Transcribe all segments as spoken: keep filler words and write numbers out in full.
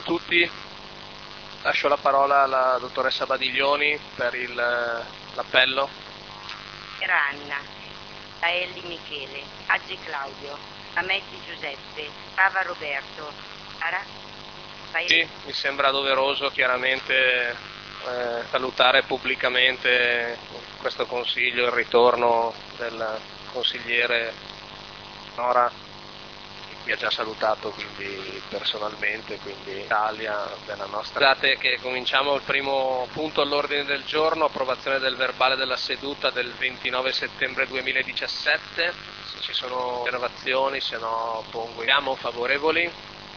a tutti, lascio la parola alla dottoressa Badiglioni per il, l'appello. Era Anna, Aelli Michele, Aggi Claudio, Ametti Giuseppe, Pava Roberto, Ara? Sì, mi sembra doveroso chiaramente eh, salutare pubblicamente questo consiglio, il ritorno del consigliere Nora, mi ha già salutato quindi personalmente, quindi Italia della nostra. Scusate che cominciamo il primo punto all'ordine del giorno, approvazione del verbale della seduta del ventinove settembre duemiladiciassette. Se ci sono osservazioni, se no pongo siamo favorevoli.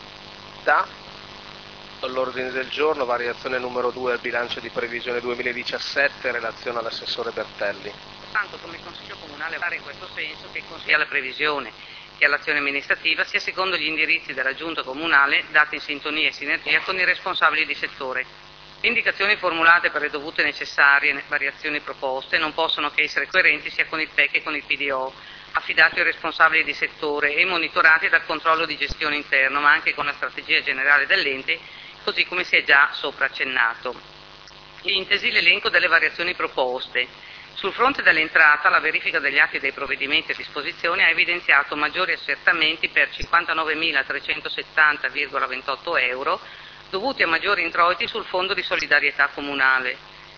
Da all'ordine del giorno, variazione numero due al bilancio di previsione duemiladiciassette, relazione all'assessore Bertelli. Tanto come Consiglio Comunale fare in questo senso che consiglia la previsione che all'azione amministrativa sia secondo gli indirizzi della Giunta Comunale dati in sintonia e sinergia con i responsabili di settore. Le indicazioni formulate per le dovute necessarie variazioni proposte non possono che essere coerenti sia con il P E C che con il P D O, affidati ai responsabili di settore e monitorati dal controllo di gestione interno, ma anche con la strategia generale dell'ente, così come si è già sopra accennato. Intesi l'elenco delle variazioni proposte. Sul fronte dell'entrata, la verifica degli atti dei provvedimenti a disposizione ha evidenziato maggiori accertamenti per cinquantanovemilatrecentosettanta virgola ventotto euro dovuti a maggiori introiti sul Fondo di solidarietà comunale,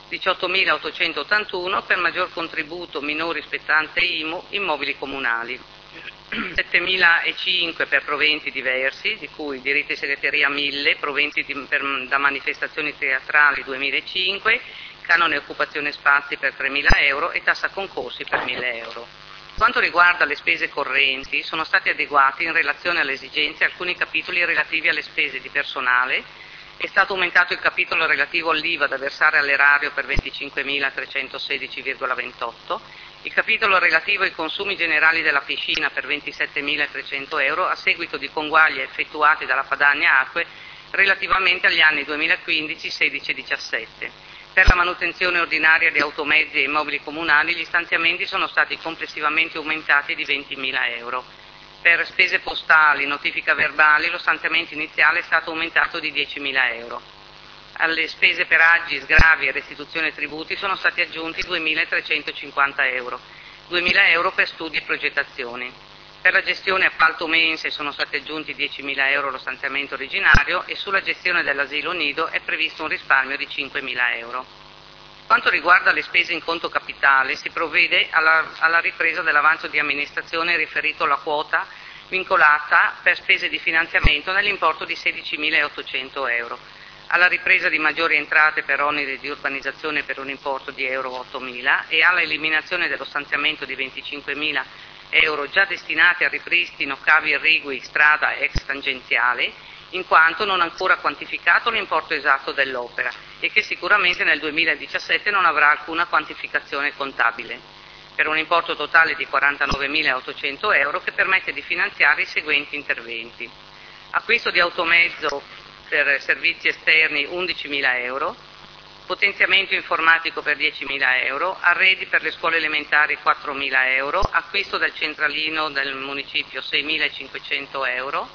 diciottomilaottocentottantuno per maggior contributo minori spettante I M U immobili comunali, settemilacinque per proventi diversi, di cui diritti di segreteria mille, proventi di, per, da manifestazioni teatrali duemilacinque, canone occupazione spazi per tremila euro e tassa concorsi per mille euro. Per quanto riguarda le spese correnti, sono stati adeguati in relazione alle esigenze alcuni capitoli relativi alle spese di personale. È stato aumentato il capitolo relativo all'I V A da versare all'erario per venticinquemilatrecentosedici virgola ventotto, il capitolo relativo ai consumi generali della piscina per ventisettemilatrecento euro a seguito di conguagli effettuati dalla Padania Acque relativamente agli anni duemilaquindici, sedici e diciassette. Per la manutenzione ordinaria di automezzi e immobili comunali gli stanziamenti sono stati complessivamente aumentati di ventimila euro. Per spese postali, notifica verbali, lo stanziamento iniziale è stato aumentato di diecimila euro. Alle spese per aggi, sgravi e restituzione tributi sono stati aggiunti duemilatrecentocinquanta euro, duemila euro per studi e progettazioni. Per la gestione appalto mense sono stati aggiunti diecimila euro lo stanziamento originario e sulla gestione dell'asilo nido è previsto un risparmio di cinquemila euro. Per quanto riguarda le spese in conto capitale si provvede alla, alla ripresa dell'avanzo di amministrazione riferito alla quota vincolata per spese di finanziamento nell'importo di sedicimilaottocento euro, alla ripresa di maggiori entrate per oneri di urbanizzazione per un importo di euro ottomila e alla eliminazione dello stanziamento di venticinquemila euro già destinati al ripristino cavi irrigui strada ex tangenziale, in quanto non ancora quantificato l'importo esatto dell'opera e che sicuramente nel duemiladiciassette non avrà alcuna quantificazione contabile, per un importo totale di quarantanovemilaottocento euro che permette di finanziare i seguenti interventi. Acquisto di automezzo per servizi esterni undicimila euro, potenziamento informatico per diecimila euro, arredi per le scuole elementari quattromila euro, acquisto del centralino del municipio seimilacinquecento euro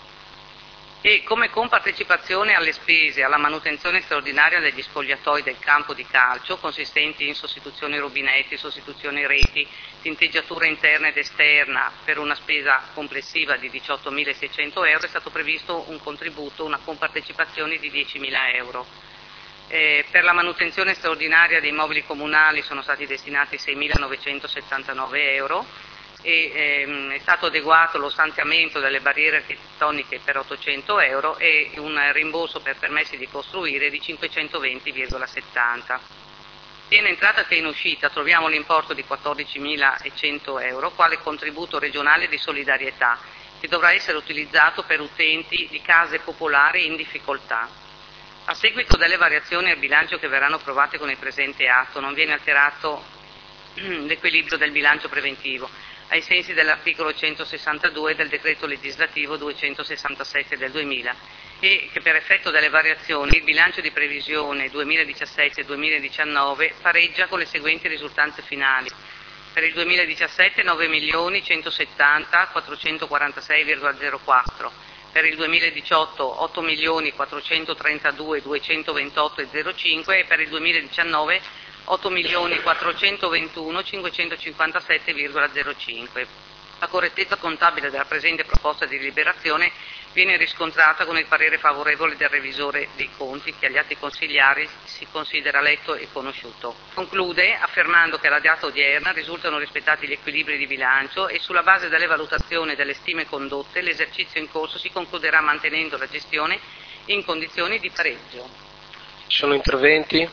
e come compartecipazione alle spese alla manutenzione straordinaria degli spogliatoi del campo di calcio consistenti in sostituzioni rubinetti, sostituzioni reti, tinteggiatura interna ed esterna per una spesa complessiva di diciottomilaseicento euro è stato previsto un contributo, una compartecipazione di diecimila euro. Eh, per la manutenzione straordinaria dei immobili comunali sono stati destinati seimilanovecentosettantanove euro e ehm, è stato adeguato lo stanziamento delle barriere architettoniche per ottocento euro e un rimborso per permessi di costruire di cinquecentoventi virgola settanta. Sia in entrata che in uscita troviamo l'importo di quattordicimilacento euro quale contributo regionale di solidarietà che dovrà essere utilizzato per utenti di case popolari in difficoltà. A seguito delle variazioni al bilancio che verranno approvate con il presente atto non viene alterato l'equilibrio del bilancio preventivo ai sensi dell'articolo centosessantadue del decreto legislativo duecentosessantasette del duemila e che per effetto delle variazioni il bilancio di previsione duemiladiciassette duemiladiciannove pareggia con le seguenti risultanze finali. Per il duemiladiciassette nove milioni centosettanta quattrocentoquarantasei virgola zero quattro, per il duemiladiciotto otto milioni quattrocentotrentadue duecentoventotto virgola zero cinque e per il duemiladiciannove otto milioni quattrocentoventuno cinquecentocinquantasette virgola zero cinque. La correttezza contabile della presente proposta di deliberazione viene riscontrata con il parere favorevole del revisore dei conti, che agli atti consigliari si considera letto e conosciuto. Conclude affermando che alla data odierna risultano rispettati gli equilibri di bilancio e sulla base delle valutazioni e delle stime condotte l'esercizio in corso si concluderà mantenendo la gestione in condizioni di pareggio. Ci sono interventi?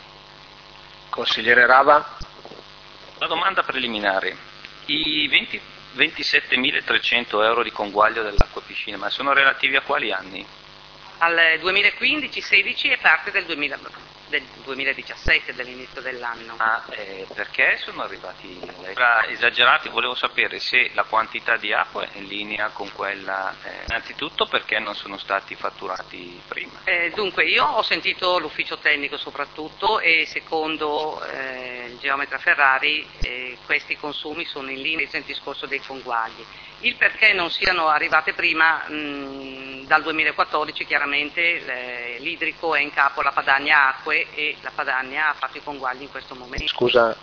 Consigliere Rava? Una domanda preliminare. I venti ventisettemilatrecento euro di conguaglio dell'acqua piscina, ma sono relativi a quali anni? Al duemilaquindici, sedici e parte del, duemila, del duemiladiciassette, dell'inizio dell'anno. Ma eh, perché sono arrivati era esagerati? Volevo sapere se la quantità di acqua è in linea con quella, eh, innanzitutto perché non sono stati fatturati prima. Eh, dunque io ho sentito l'ufficio tecnico soprattutto e secondo eh, il geometra Ferrari eh, questi consumi sono in linea con il discorso dei conguagli. Il perché non siano arrivate prima, mh, dal duemilaquattordici chiaramente l'idrico è in capo alla Padania Acque e la Padania ha fatto i conguagli in questo momento. Scusa,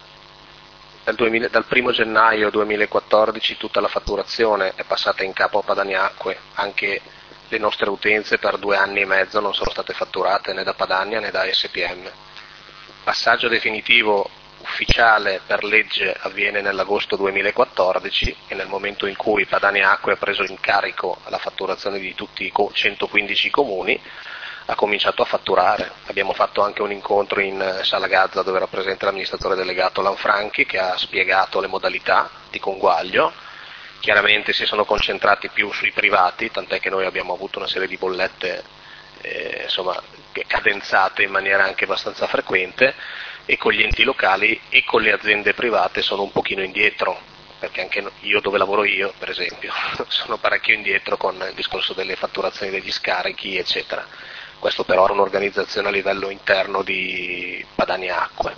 dal, duemila, dal primo gennaio duemilaquattordici tutta la fatturazione è passata in capo a Padania Acque, anche le nostre utenze per due anni e mezzo non sono state fatturate né da Padania né da S P M. Passaggio definitivo ufficiale per legge avviene nell'agosto duemilaquattordici e nel momento in cui Padania Acque ha preso in carico la fatturazione di tutti i centoquindici comuni ha cominciato a fatturare. Abbiamo fatto anche un incontro in Sala Gazza dove era presente l'amministratore delegato Lanfranchi che ha spiegato le modalità di conguaglio. Chiaramente si sono concentrati più sui privati, tant'è che noi abbiamo avuto una serie di bollette eh, insomma, cadenzate in maniera anche abbastanza frequente, e con gli enti locali e con le aziende private sono un pochino indietro, perché anche io dove lavoro io, per esempio, sono parecchio indietro con il discorso delle fatturazioni degli scarichi, eccetera. Questo però è un'organizzazione a livello interno di Padania Acque.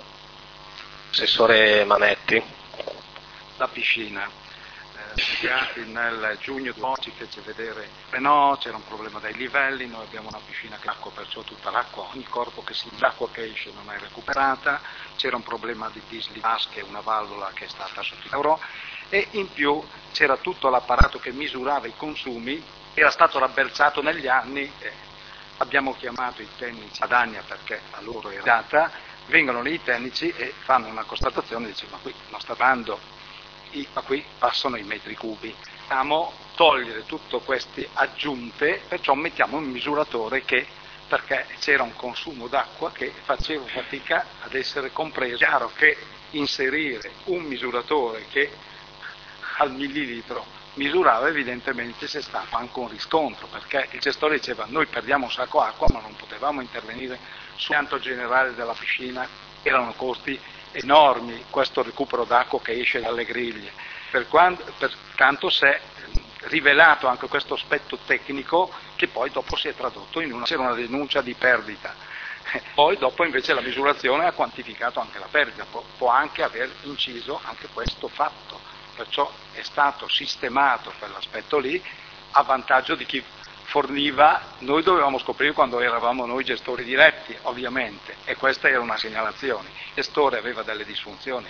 Assessore Manetti. La piscina. Nel giugno ci fece vedere che no, c'era un problema dai livelli, noi abbiamo una piscina che acqua, perciò tutta l'acqua, ogni corpo che si l'acqua che esce non è recuperata, c'era un problema di disligas, che è una valvola che è stata sostituita e in più c'era tutto l'apparato che misurava i consumi, era stato rabberciato negli anni, eh, abbiamo chiamato i tecnici a Padania perché a loro era data, vengono lì i tecnici e fanno una constatazione, dice ma qui non sta dando. Ma qui passano i metri cubi. Dobbiamo togliere tutte queste aggiunte, perciò mettiamo un misuratore che, perché c'era un consumo d'acqua che faceva fatica ad essere compreso. È chiaro che inserire un misuratore che al millilitro misurava evidentemente c'è stato anche un riscontro, perché il gestore diceva noi perdiamo un sacco d'acqua ma non potevamo intervenire sul pianto generale della piscina, erano costi enormi questo recupero d'acqua che esce dalle griglie, per quanto, pertanto si è rivelato anche questo aspetto tecnico che poi dopo si è tradotto in una, c'era una denuncia di perdita, poi dopo invece la misurazione ha quantificato anche la perdita, può, può anche aver inciso anche questo fatto, perciò è stato sistemato quell'aspetto lì a vantaggio di chi forniva, noi dovevamo scoprire quando eravamo noi gestori diretti ovviamente, e questa era una segnalazione, il gestore aveva delle disfunzioni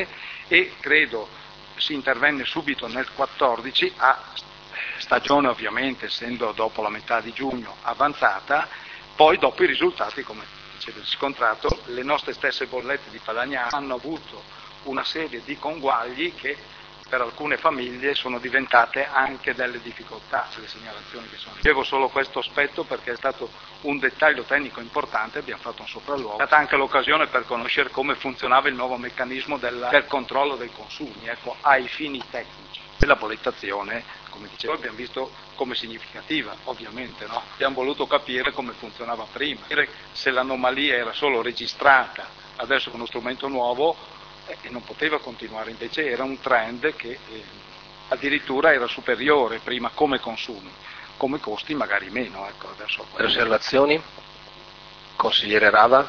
e credo si intervenne subito nel quattordici a stagione ovviamente essendo dopo la metà di giugno avanzata, poi dopo i risultati come diceva il riscontrato, le nostre stesse bollette di Padania hanno avuto una serie di conguagli che per alcune famiglie sono diventate anche delle difficoltà, le segnalazioni che sono. Dicevo solo questo aspetto perché è stato un dettaglio tecnico importante, abbiamo fatto un sopralluogo. È stata anche l'occasione per conoscere come funzionava il nuovo meccanismo del, del controllo dei consumi, ecco, ai fini tecnici. E la bollettazione, come dicevo, abbiamo visto come significativa, ovviamente, no? Abbiamo voluto capire come funzionava prima, se l'anomalia era solo registrata, adesso con uno strumento nuovo, e non poteva continuare, invece era un trend che eh, addirittura era superiore prima come consumi, come costi magari meno. Ecco, adesso le osservazioni? Consigliere Rava?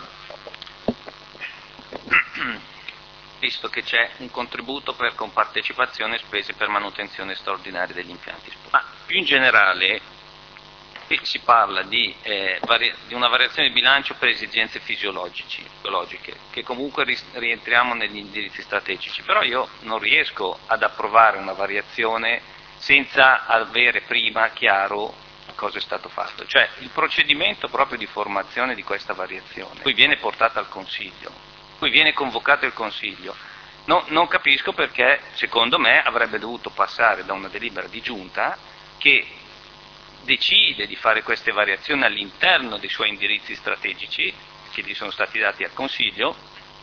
Visto che c'è un contributo per compartecipazione e spese per manutenzione straordinaria degli impianti, ma più in generale Qui si parla di, eh, vari- di una variazione di bilancio per esigenze fisiologiche, che comunque rientriamo negli indirizzi strategici, però io non riesco ad approvare una variazione senza avere prima chiaro cosa è stato fatto, cioè il procedimento proprio di formazione di questa variazione, poi viene portata al Consiglio, poi viene convocato il Consiglio. No, non capisco perché, secondo me, avrebbe dovuto passare da una delibera di giunta che decide di fare queste variazioni all'interno dei suoi indirizzi strategici, che gli sono stati dati al Consiglio,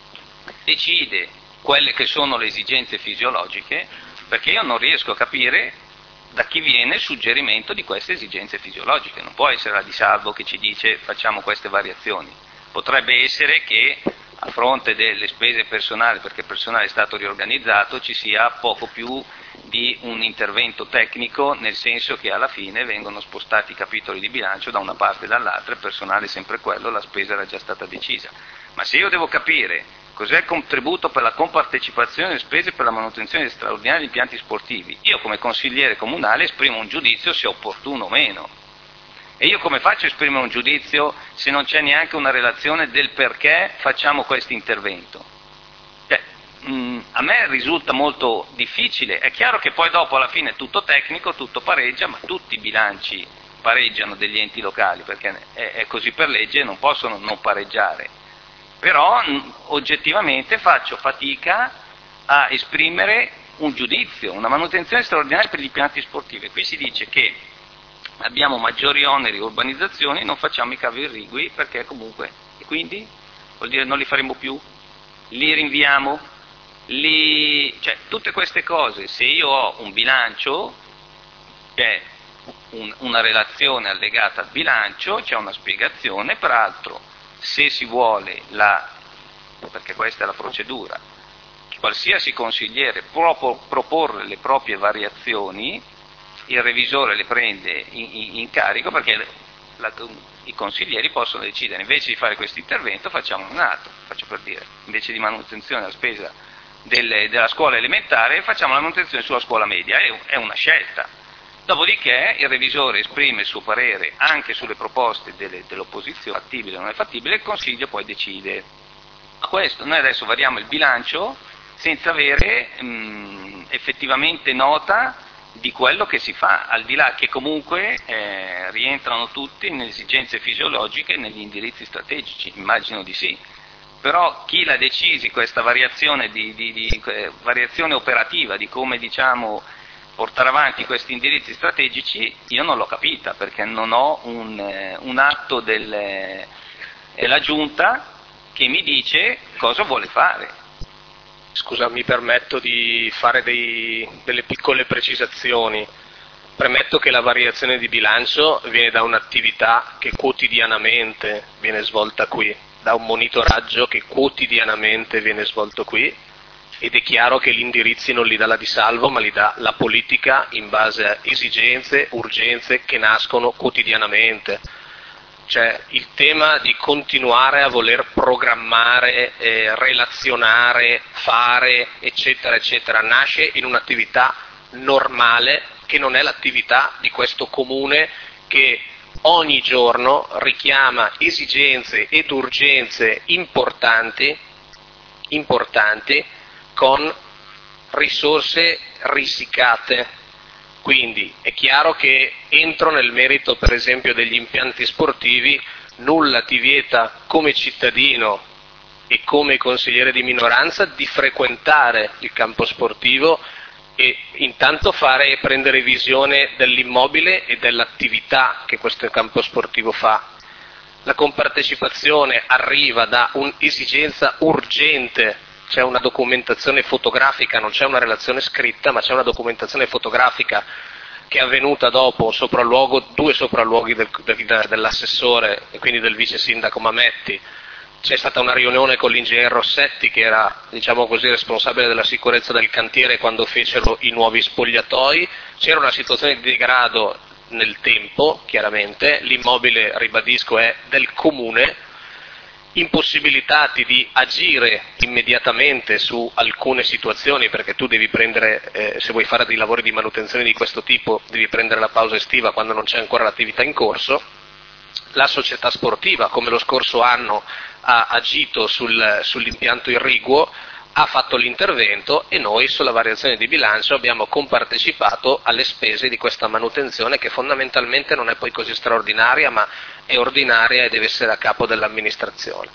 decide quelle che sono le esigenze fisiologiche, perché io non riesco a capire da chi viene il suggerimento di queste esigenze fisiologiche. Non può essere la Di Salvo che ci dice facciamo queste variazioni, potrebbe essere che a fronte delle spese personali, perché il personale è stato riorganizzato, ci sia poco più di un intervento tecnico, nel senso che alla fine vengono spostati i capitoli di bilancio da una parte e dall'altra, il personale è sempre quello, la spesa era già stata decisa. Ma se io devo capire cos'è il contributo per la compartecipazione delle spese per la manutenzione straordinaria degli impianti sportivi, io come consigliere comunale esprimo un giudizio se è opportuno o meno. E io come faccio a esprimere un giudizio se non c'è neanche una relazione del perché facciamo questo intervento? Cioè, mh, a me risulta molto difficile. È chiaro che poi dopo alla fine è tutto tecnico, tutto pareggia, ma tutti i bilanci pareggiano degli enti locali, perché è, è così per legge, non possono non pareggiare. Però mh, oggettivamente faccio fatica a esprimere un giudizio, una manutenzione straordinaria per gli impianti sportivi. Qui si dice che abbiamo maggiori oneri urbanizzazioni, non facciamo i cavi irrigui perché comunque, e quindi vuol dire non li faremo più, li rinviamo, li, cioè tutte queste cose, se io ho un bilancio, c'è un, una relazione allegata al bilancio, c'è una spiegazione, peraltro se si vuole, la, perché questa è la procedura, qualsiasi consigliere può proporre le proprie variazioni, il revisore le prende in, in, in carico, perché la, i consiglieri possono decidere, invece di fare questo intervento facciamo un altro, faccio per dire, invece di manutenzione della spesa delle, della scuola elementare facciamo la manutenzione sulla scuola media, è, è una scelta. Dopodiché il revisore esprime il suo parere anche sulle proposte delle, dell'opposizione, fattibile o non è fattibile, il Consiglio poi decide. A questo noi adesso variamo il bilancio senza avere mh, effettivamente nota di quello che si fa, al di là che comunque eh, rientrano tutti nelle esigenze fisiologiche e negli indirizzi strategici, immagino di sì. Però chi l'ha decisi questa variazione, di, di, di, eh, variazione operativa di come diciamo portare avanti questi indirizzi strategici, io non l'ho capita, perché non ho un, eh, un atto della eh, Giunta che mi dice cosa vuole fare. Scusa, mi permetto di fare dei, delle piccole precisazioni. Premetto che la variazione di bilancio viene da un'attività che quotidianamente viene svolta qui, da un monitoraggio che quotidianamente viene svolto qui, ed è chiaro che gli indirizzi non li dà la Di Salvo, ma li dà la politica in base a esigenze, urgenze che nascono quotidianamente. Cioè il tema di continuare a voler programmare, eh, relazionare, fare, eccetera, eccetera, nasce in un'attività normale che non è l'attività di questo comune che ogni giorno richiama esigenze ed urgenze importanti, importanti con risorse risicate. Quindi è chiaro che entro nel merito per esempio degli impianti sportivi, nulla ti vieta come cittadino e come consigliere di minoranza di frequentare il campo sportivo e intanto fare e prendere visione dell'immobile e dell'attività che questo campo sportivo fa. La compartecipazione arriva da un'esigenza urgente. C'è una documentazione fotografica, non c'è una relazione scritta, ma c'è una documentazione fotografica che è avvenuta dopo sopralluogo, due sopralluoghi del, del, dell'assessore e quindi del vice sindaco Mametti. C'è stata una riunione con l'ingegnere Rossetti, che era, diciamo così, responsabile della sicurezza del cantiere quando fecero i nuovi spogliatoi. C'era una situazione di degrado nel tempo, chiaramente, l'immobile, ribadisco, è del comune. impossibilitati di agire immediatamente su alcune situazioni, perché tu devi prendere, eh, se vuoi fare dei lavori di manutenzione di questo tipo, devi prendere la pausa estiva quando non c'è ancora l'attività in corso. La società sportiva, come lo scorso anno ha agito sul, sull'impianto irriguo, ha fatto l'intervento e noi sulla variazione di bilancio abbiamo compartecipato alle spese di questa manutenzione, che fondamentalmente non è poi così straordinaria, ma è ordinaria e deve essere a capo dell'amministrazione.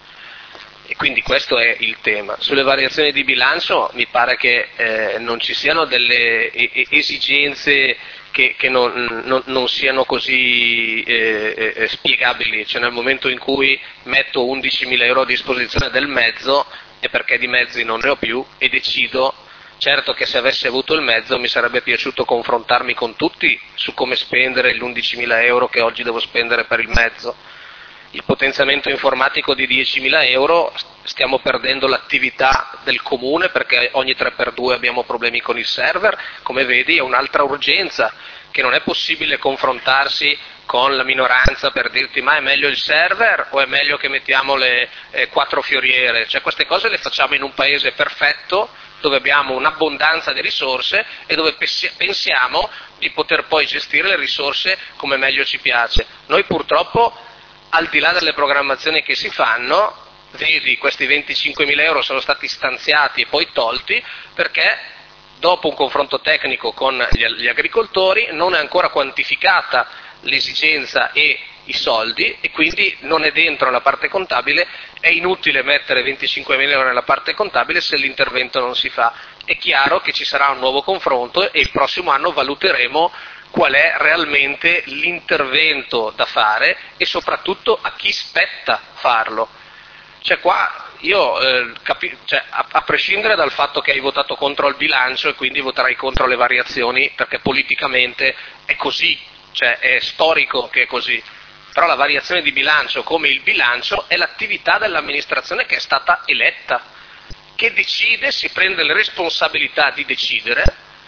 E quindi questo è il tema. Sulle variazioni di bilancio mi pare che eh, non ci siano delle esigenze che, che non, non, non siano così eh, eh, spiegabili, cioè nel momento in cui metto undicimila euro a disposizione del mezzo è perché di mezzi non ne ho più e decido, certo che se avessi avuto il mezzo mi sarebbe piaciuto confrontarmi con tutti su come spendere gli undicimila euro che oggi devo spendere per il mezzo. Il potenziamento informatico di diecimila euro, stiamo perdendo l'attività del comune perché ogni tre per due abbiamo problemi con il server, come vedi è un'altra urgenza, che non è possibile confrontarsi con la minoranza per dirti ma è meglio il server o è meglio che mettiamo le eh, quattro fioriere, cioè queste cose le facciamo in un paese perfetto dove abbiamo un'abbondanza di risorse e dove pensiamo di poter poi gestire le risorse come meglio ci piace. Noi purtroppo, al di là delle programmazioni che si fanno, vedi questi venticinquemila euro sono stati stanziati e poi tolti perché dopo un confronto tecnico con gli, gli agricoltori non è ancora quantificata l'esigenza e i soldi e quindi non è dentro la parte contabile, è inutile mettere venticinquemila euro nella parte contabile se l'intervento non si fa. È chiaro che ci sarà un nuovo confronto e il prossimo anno valuteremo qual è realmente l'intervento da fare e soprattutto a chi spetta farlo. Cioè qua io eh, capi- cioè, a-, a prescindere dal fatto che hai votato contro il bilancio e quindi voterai contro le variazioni perché politicamente è così, cioè è storico che è così, però la variazione di bilancio come il bilancio è l'attività dell'amministrazione che è stata eletta, che decide, si prende le responsabilità di decidere,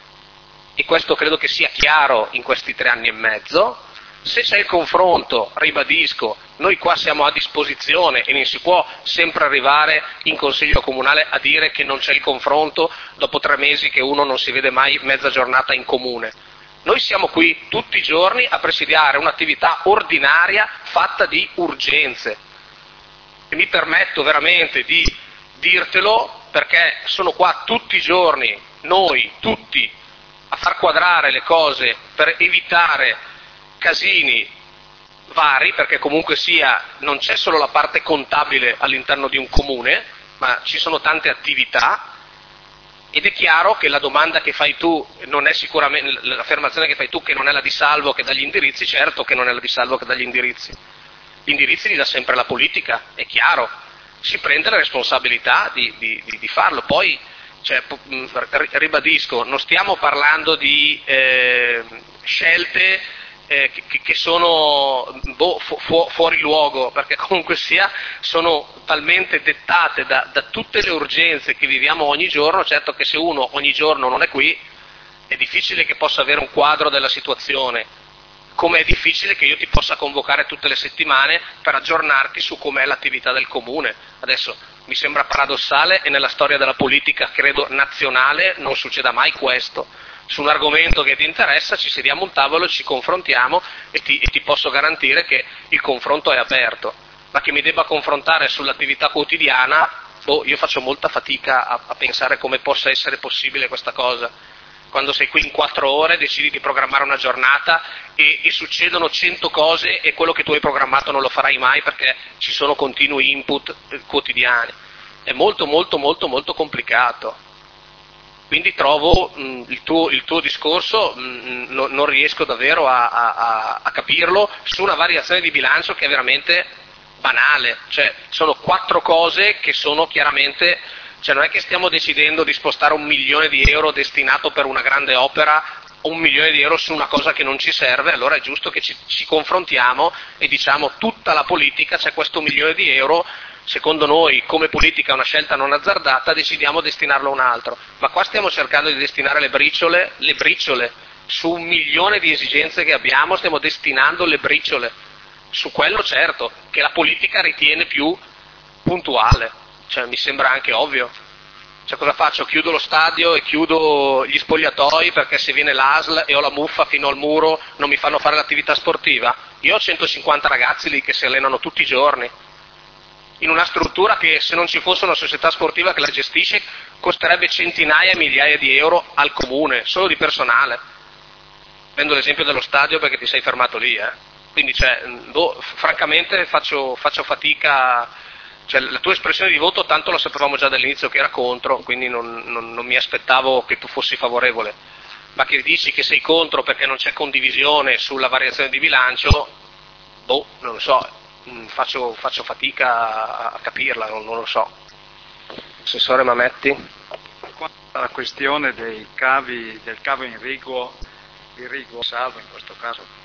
e questo credo che sia chiaro in questi tre anni e mezzo. Se c'è il confronto, ribadisco, noi qua siamo a disposizione e non si può sempre arrivare in consiglio comunale a dire che non c'è il confronto dopo tre mesi che uno non si vede mai mezza giornata in comune. Noi siamo qui tutti i giorni a presidiare un'attività ordinaria fatta di urgenze e mi permetto veramente di dirtelo perché sono qua tutti i giorni, noi tutti, a far quadrare le cose per evitare casini vari, perché comunque sia non c'è solo la parte contabile all'interno di un comune, ma ci sono tante attività. Ed è chiaro che la domanda che fai tu non è sicuramente, l'affermazione che fai tu che non è la di Salvo che dà gli indirizzi, certo che non è la di Salvo che dà gli indirizzi. Gli indirizzi li dà sempre la politica, è chiaro, si prende la responsabilità di, di, di, di farlo. Poi, cioè, ribadisco, non stiamo parlando di eh, scelte Eh, che, che sono boh, fu, fu, fuori luogo, perché comunque sia sono talmente dettate da, da tutte le urgenze che viviamo ogni giorno. Certo che se uno ogni giorno non è qui è difficile che possa avere un quadro della situazione, come è difficile che io ti possa convocare tutte le settimane per aggiornarti su com'è l'attività del comune. Adesso mi sembra paradossale e nella storia della politica credo nazionale non succeda mai questo. Su un argomento che ti interessa ci sediamo a un tavolo, ci confrontiamo e ti, e ti posso garantire che il confronto è aperto, ma che mi debba confrontare sull'attività quotidiana, boh, io faccio molta fatica a, a pensare come possa essere possibile questa cosa. Quando sei qui in quattro ore decidi di programmare una giornata e, e succedono cento cose e quello che tu hai programmato non lo farai mai perché ci sono continui input eh, quotidiani. È molto molto molto molto complicato. Quindi trovo mh, il, tuo, il tuo discorso, mh, no, non riesco davvero a, a, a capirlo su una variazione di bilancio che è veramente banale, cioè sono quattro cose che sono chiaramente, cioè non è che stiamo decidendo di spostare un milione di euro destinato per una grande opera o un milione di euro su una cosa che non ci serve, allora è giusto che ci, ci confrontiamo e diciamo tutta la politica, c'è questo milione di euro, secondo noi come politica è una scelta non azzardata, decidiamo di destinarlo a un altro, ma qua stiamo cercando di destinare le briciole, le briciole, su un milione di esigenze che abbiamo stiamo destinando le briciole, su quello certo, che la politica ritiene più puntuale, cioè mi sembra anche ovvio. Cioè cosa faccio? Chiudo lo stadio e chiudo gli spogliatoi perché se viene l'A S L e ho la muffa fino al muro non mi fanno fare l'attività sportiva? Io ho centocinquanta ragazzi lì che si allenano tutti i giorni, in una struttura che se non ci fosse una società sportiva che la gestisce costerebbe centinaia e migliaia di euro al comune, solo di personale. Prendo l'esempio dello stadio perché ti sei fermato lì, eh. Quindi cioè, boh, francamente faccio, faccio fatica, cioè, la tua espressione di voto tanto lo sapevamo già dall'inizio che era contro, quindi non, non, non mi aspettavo che tu fossi favorevole, ma che dici che sei contro perché non c'è condivisione sulla variazione di bilancio, boh, non lo so, faccio, faccio fatica a capirla, non, non lo so. Assessore Mametti? La questione dei cavi, del cavo irriguo, irriguo salvo in questo caso,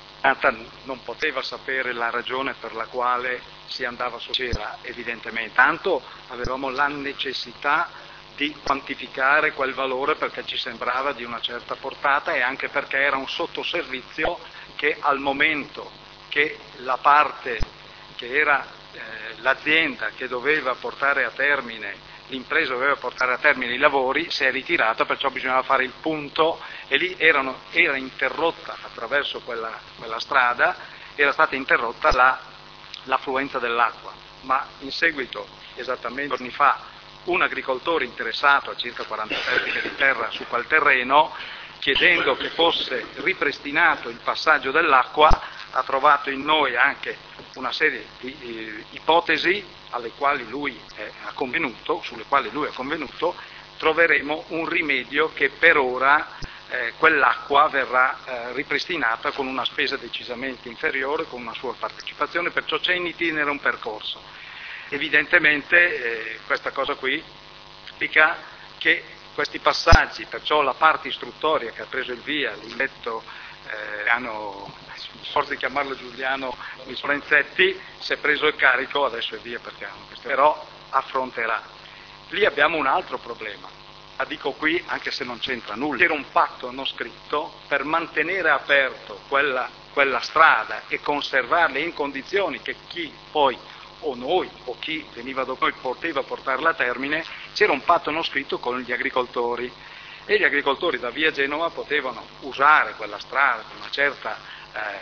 non poteva sapere la ragione per la quale si andava su, c'era evidentemente, tanto avevamo la necessità di quantificare quel valore perché ci sembrava di una certa portata e anche perché era un sottoservizio che al momento che la parte che era eh, l'azienda che doveva portare a termine, l'impresa doveva portare a termine i lavori, si è ritirata, perciò bisognava fare il punto e lì erano, era interrotta attraverso quella, quella strada, era stata interrotta la, l'affluenza dell'acqua, ma in seguito, esattamente giorni fa, un agricoltore interessato a circa quaranta metri di terra su quel terreno, chiedendo che fosse ripristinato il passaggio dell'acqua, ha trovato in noi anche una serie di eh, ipotesi alle quali lui eh, ha convenuto, sulle quali lui ha convenuto, troveremo un rimedio che per ora eh, quell'acqua verrà eh, ripristinata con una spesa decisamente inferiore, con una sua partecipazione, perciò c'è in itinere un percorso. Evidentemente eh, questa cosa qui implica che questi passaggi, perciò la parte istruttoria che ha preso il via, l'inletto eh, hanno forse di chiamarlo Giuliano Lorenzetti, si è preso il carico, adesso è via perché hanno questo, però affronterà. Lì abbiamo un altro problema, la dico qui anche se non c'entra nulla, c'era un patto non scritto per mantenere aperto quella, quella strada e conservarla in condizioni che chi poi o noi o chi veniva dopo noi poteva portarla a termine, c'era un patto non scritto con gli agricoltori e gli agricoltori da via Genova potevano usare quella strada con una certa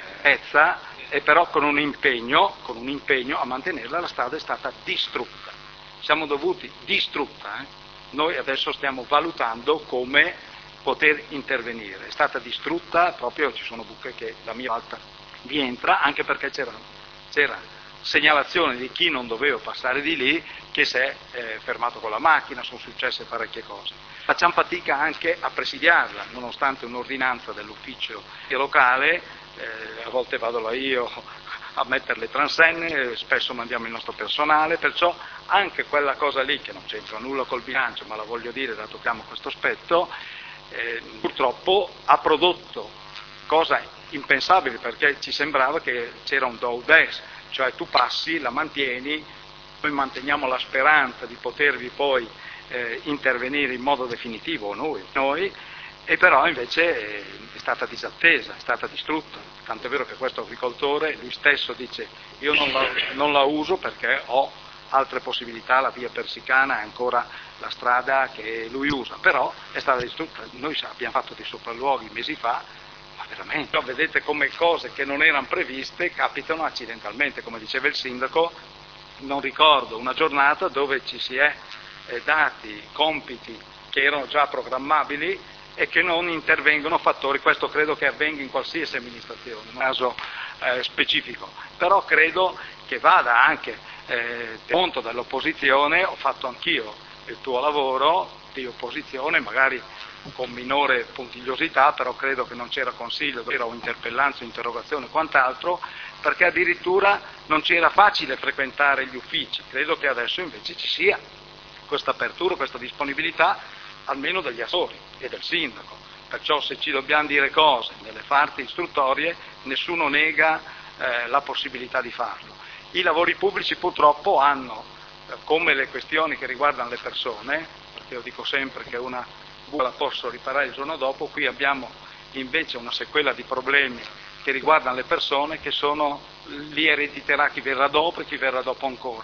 pezza e però con un impegno, con un impegno a mantenerla. La strada è stata distrutta, siamo dovuti distrutta, eh? Noi adesso stiamo valutando come poter intervenire, è stata distrutta proprio, ci sono buche che la mia volta vi entra, anche perché c'era, c'era segnalazione di chi non doveva passare di lì che si è eh, fermato con la macchina, sono successe parecchie cose. Facciamo fatica anche a presidiarla, nonostante un'ordinanza dell'ufficio locale. Eh, a volte vado là io a mettere le transenne, spesso mandiamo il nostro personale, perciò anche quella cosa lì, che non c'entra nulla col bilancio, ma la voglio dire dato che tocchiamo questo aspetto, eh, purtroppo ha prodotto cosa impensabile, perché ci sembrava che c'era un do des, cioè tu passi, la mantieni, noi manteniamo la speranza di potervi poi eh, intervenire in modo definitivo, noi, noi e però invece è stata disattesa, è stata distrutta, tant'è vero che questo agricoltore lui stesso dice io non la, non la uso perché ho altre possibilità, la via persicana è ancora la strada che lui usa, però è stata distrutta. Noi abbiamo fatto dei sopralluoghi mesi fa, ma veramente, no, vedete come cose che non erano previste capitano accidentalmente, come diceva il sindaco, non ricordo una giornata dove ci si è eh, dati compiti che erano già programmabili e che non intervengono fattori, questo credo che avvenga in qualsiasi amministrazione, in un caso eh, specifico, però credo che vada anche eh, conto dell'opposizione, ho fatto anch'io il tuo lavoro di opposizione, magari con minore puntigliosità, però credo che non c'era consiglio, c'era interpellanza, interrogazione e quant'altro, perché addirittura non c'era facile frequentare gli uffici, credo che adesso invece ci sia questa apertura, questa disponibilità, almeno degli assessori e del sindaco, perciò se ci dobbiamo dire cose nelle parti istruttorie nessuno nega eh, la possibilità di farlo. I lavori pubblici purtroppo hanno, eh, come le questioni che riguardano le persone, perché io dico sempre che una buca la posso riparare il giorno dopo, qui abbiamo invece una sequela di problemi che riguardano le persone che sono, li erediterà chi verrà dopo e chi verrà dopo ancora,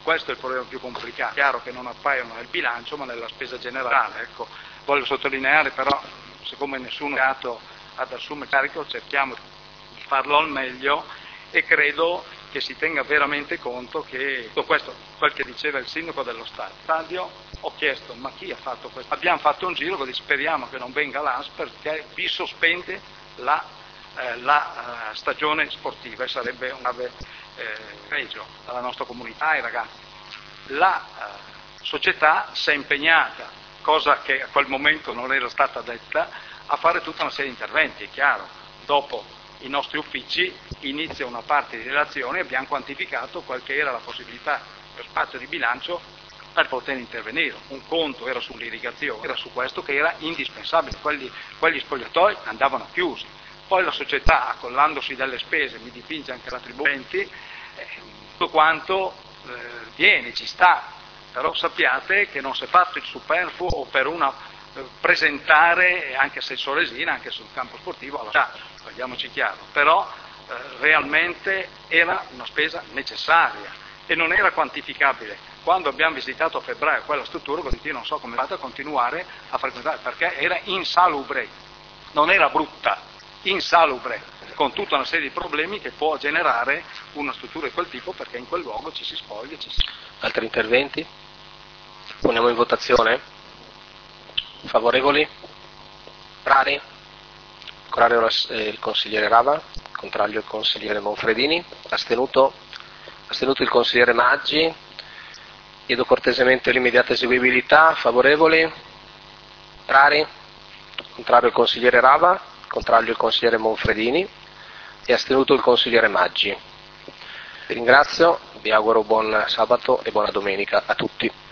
questo è il problema più complicato. È chiaro che non appaiono nel bilancio ma nella spesa generale. Ecco, voglio sottolineare però, siccome nessuno è dato ad assumere carico, cerchiamo di farlo al meglio e credo che si tenga veramente conto che tutto questo, quel che diceva il sindaco dello stadio, ho chiesto ma chi ha fatto questo? Abbiamo fatto un giro, quindi speriamo che non venga l'A S perché vi sospende la, eh, la uh, stagione sportiva e sarebbe un ave eh, pregio alla nostra comunità e ai ragazzi. La uh, società si è impegnata, cosa che a quel momento non era stata detta, a fare tutta una serie di interventi, è chiaro. Dopo i nostri uffici inizia una parte di relazione e abbiamo quantificato qual che era la possibilità per spazio di bilancio per poter intervenire. Un conto era sull'irrigazione, era su questo che era indispensabile, quelli, quegli spogliatoi andavano chiusi. Poi la società, accollandosi delle spese, mi dipinge anche la attribuenti, eh, tutto quanto eh, viene, ci sta, però sappiate che non si è fatto il superfluo o per una eh, presentare anche se Soresina, anche sul campo sportivo alla società, togliamoci chiaro, però eh, realmente era una spesa necessaria e non era quantificabile. Quando abbiamo visitato a febbraio quella struttura, così io non so come è fatta a continuare a frequentare, perché era insalubre, non era brutta, insalubre, con tutta una serie di problemi che può generare una struttura di quel tipo, perché in quel luogo ci si spoglia. Ci si... Altri interventi? Poniamo in votazione. Favorevoli? Rari? Contrario il consigliere Rava, contrario il consigliere Monfredini, astenuto, astenuto il consigliere Maggi. Chiedo cortesemente l'immediata eseguibilità. Favorevoli? Rari? Contrario il consigliere Rava, contrario il consigliere Monfredini e astenuto il consigliere Maggi. Vi ringrazio, vi auguro buon sabato e buona domenica a tutti.